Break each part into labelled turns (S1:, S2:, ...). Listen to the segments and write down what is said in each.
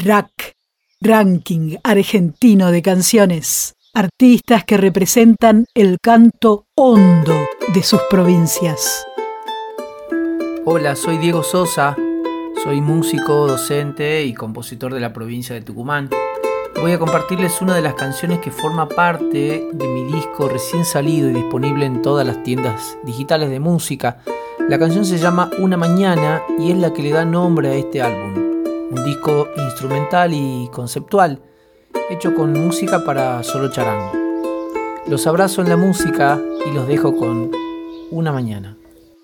S1: RAC, Ranking Argentino de Canciones. Artistas que representan el canto hondo de sus provincias.
S2: Hola, soy Diego Sosa, soy músico, docente y compositor de la provincia de Tucumán. Voy a compartirles una de las canciones que forma parte de mi disco recién salido y disponible en todas las tiendas digitales de música. La canción se llama Una Mañana y es la que le da nombre a este álbum. Un disco instrumental y conceptual, hecho con música para solo charango. Los abrazo en la música y los dejo con Una Mañana.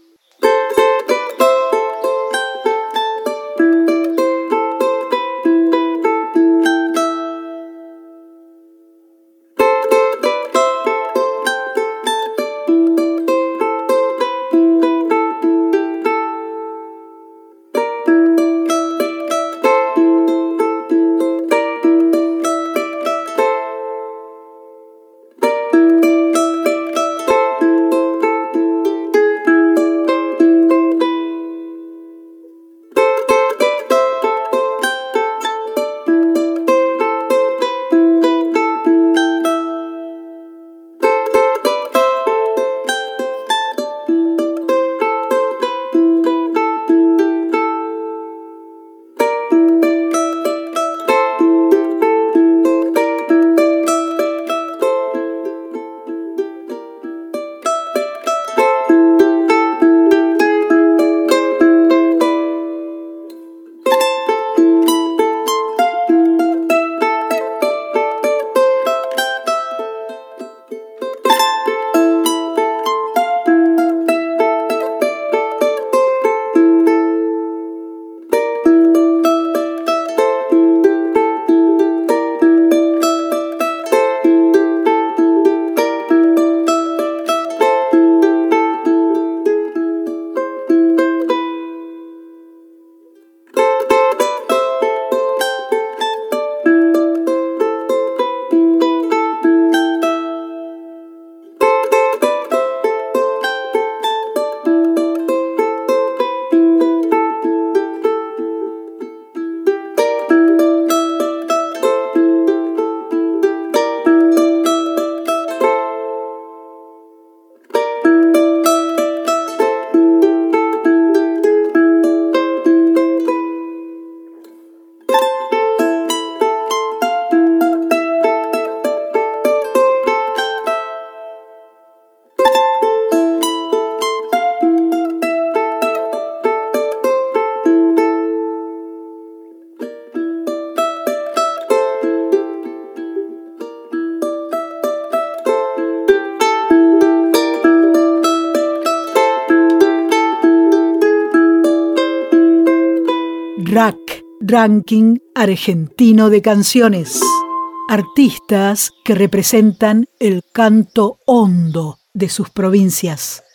S1: RAC, Ranking Argentino de Canciones. Artistas que representan el canto hondo de sus provincias.